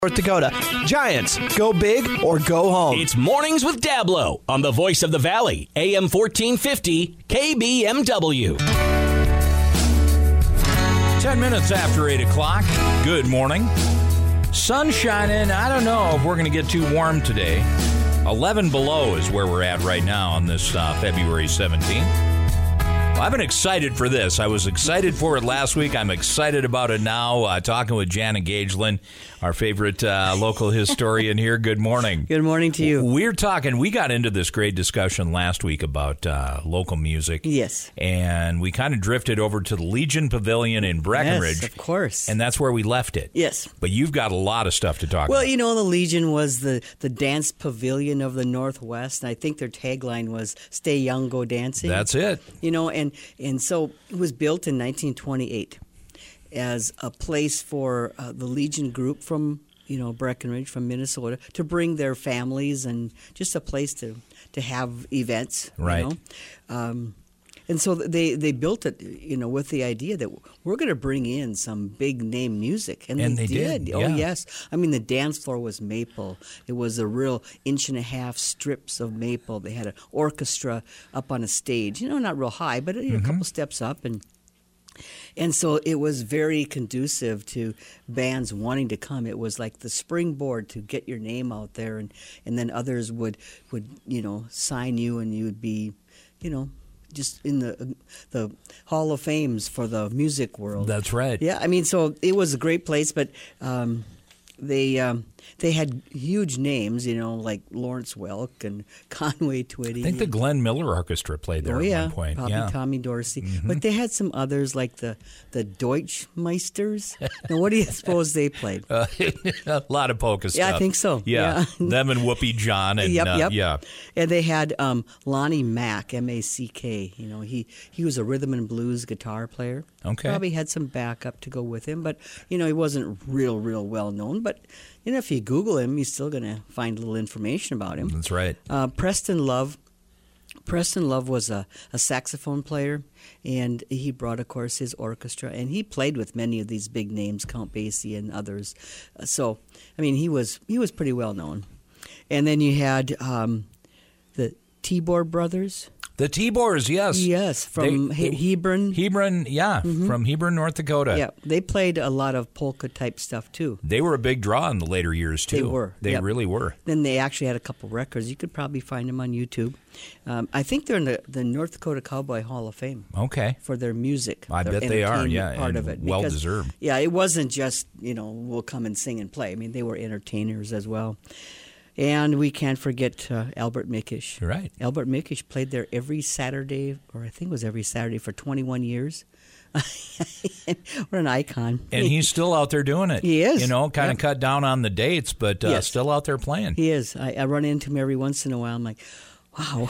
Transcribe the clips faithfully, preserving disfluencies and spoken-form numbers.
North Dakota. Giants, go big or go home. It's Mornings with Dablo on the Voice of the Valley, A M fourteen fifty, K B M W. Ten minutes after eight o'clock. Good morning. Sun shining. I don't know if we're going to get too warm today. eleven below is where we're at right now on this uh, February seventeenth. Well, I've been excited for this. I was excited for it last week. I'm excited about it now. Uh, talking with Janet Gagelin, our favorite uh, local historian here. Good morning. Good morning to you. We're talking, we got into this great discussion last week about uh, local music. Yes. And we kind of drifted over to the Legion Pavilion in Breckenridge. Yes, of course. And that's where we left it. Yes. But you've got a lot of stuff to talk well, about. Well, you know, the Legion was the, the dance pavilion of the Northwest. And I think their tagline was, stay young, go dancing. That's it. You know, and, and so it was built in nineteen twenty-eight as a place for uh, the Legion group from, you know, Breckenridge, from Minnesota, to bring their families and just a place to, to have events. Right. You know? Um, and so they, they built it, you know, with the idea that we're going to bring in some big name music. And, and they, they did. did. Oh, yeah. yes. I mean, the dance floor was maple. It was a real inch and a half strips of maple. They had an orchestra up on a stage, you know, not real high, but you know, Mm-hmm. a couple steps up. And And so it was very conducive to bands wanting to come. It was like the springboard to get your name out there, and, and then others would, would, you know, sign you, and you would be, you know, just in the the Hall of Fames for the music world. That's right. Yeah, I mean, so it was a great place, but um, they um, they had huge names, you know, like Lawrence Welk and Conway Twitty. I think the Glenn Miller Orchestra played there oh, at yeah, one point. Probably yeah. Tommy Dorsey. Mm-hmm. But they had some others like the, the Deutschmeisters. Now, what do you suppose they played? Uh, a lot of polka stuff. Yeah, I think so. Yeah. Yeah. Them and Whoopi John. And, yep, uh, yep. Yeah. And they had um, Lonnie Mack, M A C K. You know, he, he was a rhythm and blues guitar player. Okay. Probably had some backup to go with him, but, you know, he wasn't real, real well known. But, you know, if you Google him, you're still going to find a little information about him. That's right. Uh, Preston Love. Preston Love was a, a saxophone player, and he brought, of course, his orchestra, and he played with many of these big names, Count Basie and others. Uh, so, I mean, he was he was pretty well known. And then you had um, the Tibor brothers. The Tibors, yes. Yes, from They- he- they- Hebron. Hebron, yeah, from Hebron, North Dakota. Yeah, they played a lot of polka-type stuff, too. They were a big draw in the later years, too. They were, They yep. really were. Then they actually had a couple records. You could probably find them on YouTube. Um, I think they're in the, the North Dakota Cowboy Hall of Fame. Okay. For their music. I their bet they are, entertainment yeah, part and of it. well Because, deserved. Yeah, it wasn't just, you know, we'll come and sing and play. I mean, they were entertainers as well. And we can't forget uh, Albert Mickish. Right. Albert Mickish played there every Saturday, or I think it was every Saturday for twenty-one years. What an icon. And he's still out there doing it. He is. You know, kind of Yep. cut down on the dates, but uh, Yes. still out there playing. He is. I, I run into him every once in a while. I'm like, wow.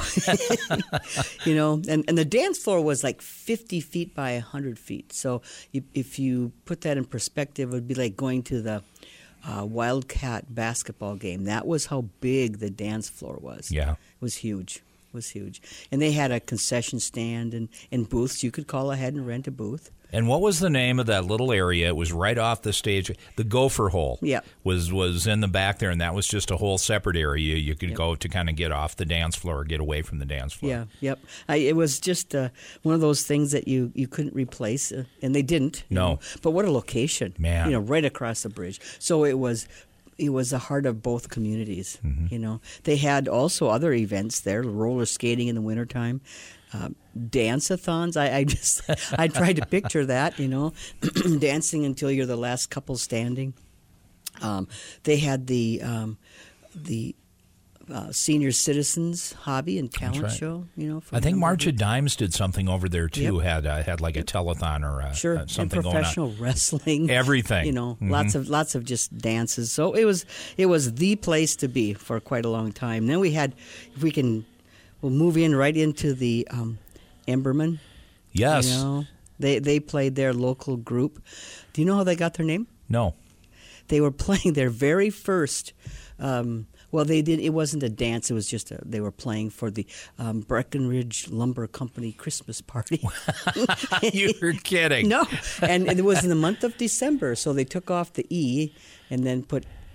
You know, and, and the dance floor was like fifty feet by one hundred feet. So you, if you put that in perspective, it would be like going to the uh, Wildcat basketball game. That was how big the dance floor was. Yeah. It was huge. It was huge. And they had a concession stand and, and booths. You could call ahead and rent a booth. And what was the name of that little area? It was right off the stage. The Gopher Hole Yeah. was was in the back there, and that was just a whole separate area you could Yep. go to kind of get off the dance floor, get away from the dance floor. Yeah, yep. I, it was just uh, one of those things that you, you couldn't replace, uh, and they didn't. you No. know. But what a location. Man. You know, right across the bridge. So it was it was the heart of both communities, Mm-hmm. you know. They had also other events there, roller skating in the wintertime. Uh, dance-a-thons. I, I just I tried to picture that, you know, dancing until you're the last couple standing. Um, they had the um, the uh, senior citizens hobby and talent right. show. You know, for I think a number of March of weeks. Dimes did something over there too. Yep. Had uh, had like a telethon or uh, Sure, uh, something and going on. professional wrestling, Everything. You know, Mhm. lots of lots of just dances. So it was it was the place to be for quite a long time. Then we had, if we can, we'll move in right into the um, Emberman. Yes. You know, they they played their local group. Do you know how they got their name? No. They were playing their very first. Um, well, they did. It wasn't a dance. It was just a, they were playing for the um, Breckenridge Lumber Company Christmas party. You're kidding. No, and it was in the month of December, so they took off the E and then put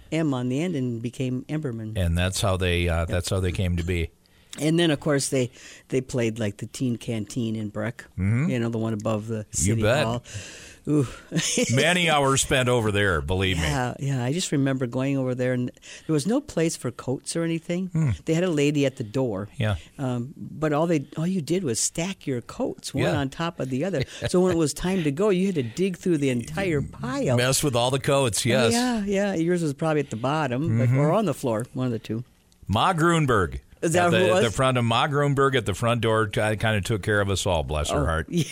M on the end and became Emberman. And that's how they uh, that's how they came to be. And then, of course, they, they played like the Teen Canteen in Breck, mm-hmm. you know, the one above the City you bet. Hall. Ooh. Many hours spent over there, believe yeah, me. Yeah, I just remember going over there, and there was no place for coats or anything. Mm. They had a lady at the door. Yeah. Um, but all they all you did was stack your coats one yeah. on top of the other. So when it was time to go, you had to dig through the entire pile. Mess with all the coats, yes. Yeah, yeah. Yours was probably at the bottom, mm-hmm. but, or on the floor, one of the two. Ma Grunberg. Is that at the, who it was? the front of Ma Grunberg at the front door kind of took care of us all, bless her oh, heart. Yeah.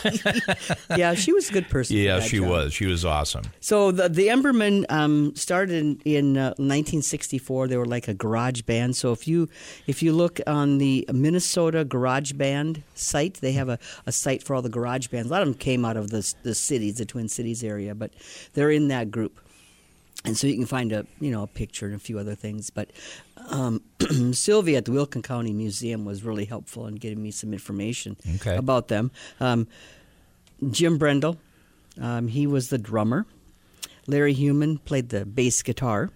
yeah, she was a good person. Yeah, for that she job. was. She was awesome. So the the Embermen um, started in, in uh, nineteen sixty-four. They were like a garage band. So if you if you look on the Minnesota Garage Band site, they have a, a site for all the garage bands. A lot of them came out of the the cities, the Twin Cities area, but they're in that group. And so you can find a you know a picture and a few other things. But um, Sylvia at the Wilkin County Museum was really helpful in getting me some information okay. about them. Um, Jim Brendel, um, he was the drummer. Larry Heumann played the bass guitar.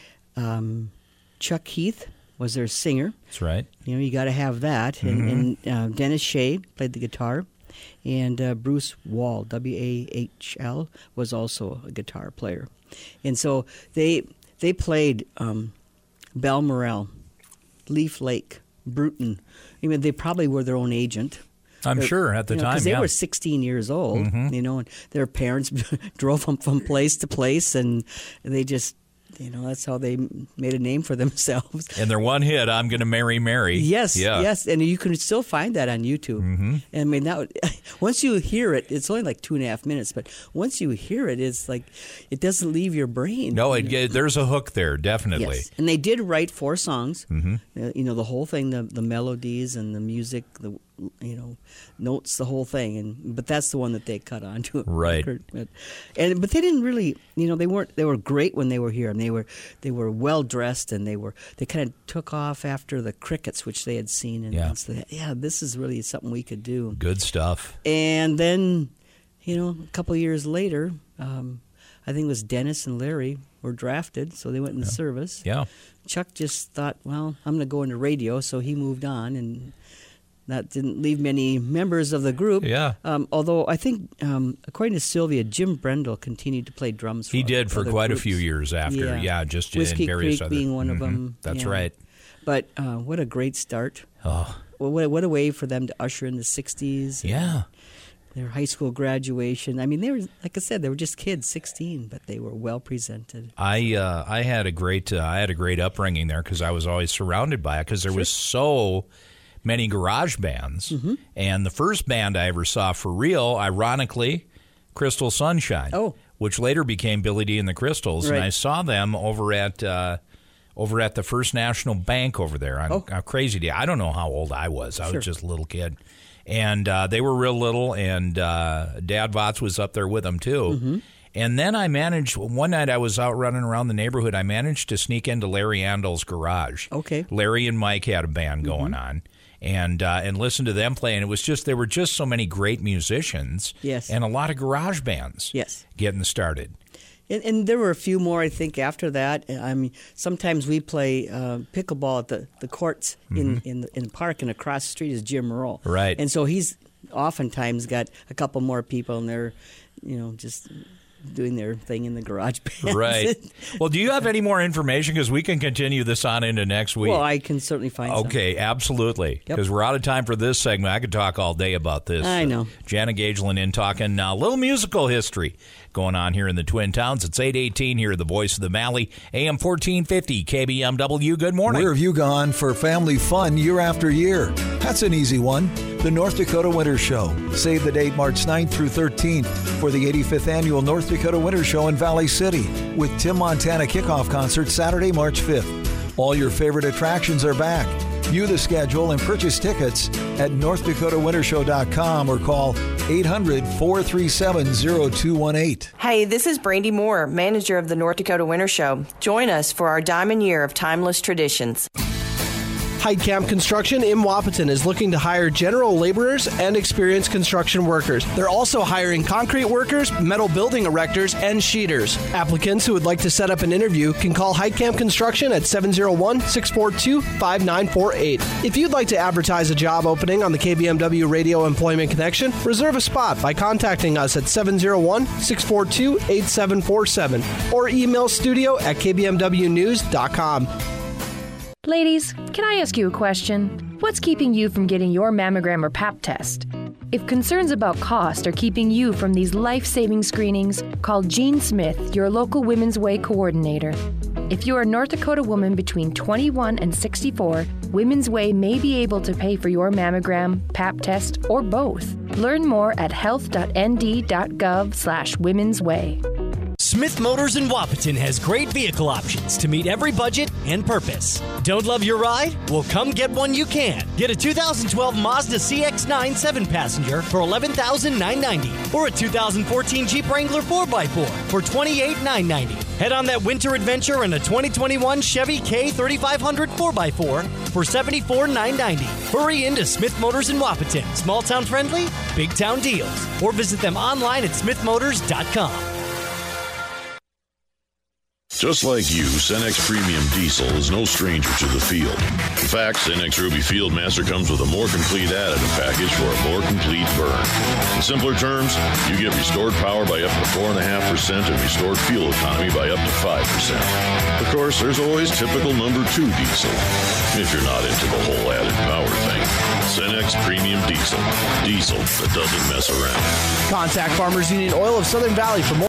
Um, Chuck Heath was their singer. That's right. You know, you got to have that. Mm-hmm. And, and uh, Dennis Shea played the guitar. And uh, Bruce Wall, W A H L, was also a guitar player. And so they they played um, Balmoral, Leaf Lake, Bruton. I mean, they probably were their own agent. I'm They're, sure at the you know, time, because they yeah. were sixteen years old, mm-hmm. you know, and their parents drove them from place to place, and they just, you know, that's how they made a name for themselves. And their one hit, "I'm Gonna Marry Mary." Yes, yeah. yes, and you can still find that on YouTube. Mm-hmm. I mean, that would, once you hear it, it's only like two and a half minutes, but once you hear it, it's like it doesn't leave your brain. No, it, it, there's a hook there, definitely. Yes, and they did write four songs. Mm-hmm. Uh, you know, the whole thing, the the melodies and the music, the you know notes, the whole thing. And but that's the one that they cut onto. Right. But, and but they didn't really, you know, they weren't. They were great when they were here, and they were they were well dressed, and they were they kind of took off after the Crickets, which they had seen, and, Yeah. and so they, yeah, this is really something we could do. Good stuff. And then, you know, a couple of years later, um, I think it was Dennis and Larry were drafted, so they went in the Yeah. service. Yeah. Chuck just thought, well, I'm going to go into radio, so he moved on, and that didn't leave many members of the group. Yeah. Um, although I think, um, according to Sylvia, Jim Brendel continued to play drums for He did for other quite groups. a few years after. Yeah, Yeah, just Whiskey in various Creek other, being one of Mhm. them. That's yeah. right. But uh, what a great start. Oh, Well, what, what a way for them to usher in the sixties. yeah. Their high school graduation. I mean, they were, like I said, they were just kids, sixteen, but they were well presented. I uh, I had a great uh, I had a great upbringing there because I was always surrounded by it because there was so many garage bands. Mm-hmm. And the first band I ever saw for real, ironically, Crystal Sunshine, Oh. which later became Billy D and the Crystals. Right. And I saw them over at uh, over at the First National Bank over there on Oh. a crazy day. I don't know how old I was. I Sure. was just a little kid. And uh, they were real little, and uh, Dad Votz was up there with them, too. Mm-hmm. And then I managed, one night I was out running around the neighborhood, I managed to sneak into Larry Andel's garage. Okay. Larry and Mike had a band going Mm-hmm. on. And uh, and listen to them play, and it was just there were just so many great musicians, Yes. and a lot of garage bands, Yes. getting started. And, and there were a few more, I think, after that. I mean, sometimes we play uh, pickleball at the, the courts in, in, the, in the park, and across the street is Jim Merle. Right. And so he's oftentimes got a couple more people, and they're, you know, just doing their thing in the garage band. Right. Well, do you have any more information? Because we can continue this on into next week. Well, I can certainly find some. Okay, absolutely. Yep. Because we're out of time for this segment. I could talk all day about this. I know. Jana Gagelin in talking a uh, little musical history going on here in the Twin Towns. It's eight eighteen here, the Voice of the Valley, A M fourteen fifty, K B M W. Good morning. Where have you gone for family fun year after year? That's an easy one. The North Dakota Winter Show. Save the date March ninth through thirteenth for the eighty-fifth Annual North Dakota Winter Show in Valley City with Tim Montana Kickoff Concert Saturday, March fifth. All your favorite attractions are back. View the schedule and purchase tickets at north dakota winter show dot com or call eight hundred, four three seven, zero two one eight. Hey, this is Brandy Moore, manager of the North Dakota Winter Show. Join us for our Diamond Year of Timeless Traditions. Heidkamp Construction in Wapaton is looking to hire general laborers and experienced construction workers. They're also hiring concrete workers, metal building erectors, and sheeters. Applicants who would like to set up an interview can call Heidkamp Construction at seven oh one, six four two, five nine four eight. If you'd like to advertise a job opening on the K B M W Radio Employment Connection, reserve a spot by contacting us at seven oh one, six four two, eight seven four seven or email studio at k b m w news dot com. Ladies, can I ask you a question? What's keeping you from getting your mammogram or pap test? If concerns about cost are keeping you from these life-saving screenings, call Jean Smith, your local Women's Way coordinator. If you're a North Dakota woman between twenty-one and sixty-four, Women's Way may be able to pay for your mammogram, pap test, or both. Learn more at health.nd.gov slash Women's Way. Smith Motors in Wapaton has great vehicle options to meet every budget and purpose. Don't love your ride? Well, come get one you can. Get a two thousand twelve Mazda C X nine seven passenger for eleven thousand nine hundred ninety dollars or a two thousand fourteen Jeep Wrangler four by four for twenty-eight thousand nine hundred ninety dollars. Head on that winter adventure in a twenty twenty-one Chevy K thirty-five hundred four by four for seventy-four thousand nine hundred ninety dollars. Hurry into Smith Motors in Wapaton. Small town friendly, big town deals. Or visit them online at smith motors dot com. Just like you, Cenex Premium Diesel is no stranger to the field. In fact, Cenex Ruby Fieldmaster comes with a more complete additive package for a more complete burn. In simpler terms, you get restored power by up to four point five percent and restored fuel economy by up to five percent. Of course, there's always typical number two diesel, if you're not into the whole added power thing. Cenex Premium Diesel. Diesel that doesn't mess around. Contact Farmers Union Oil of Southern Valley for more.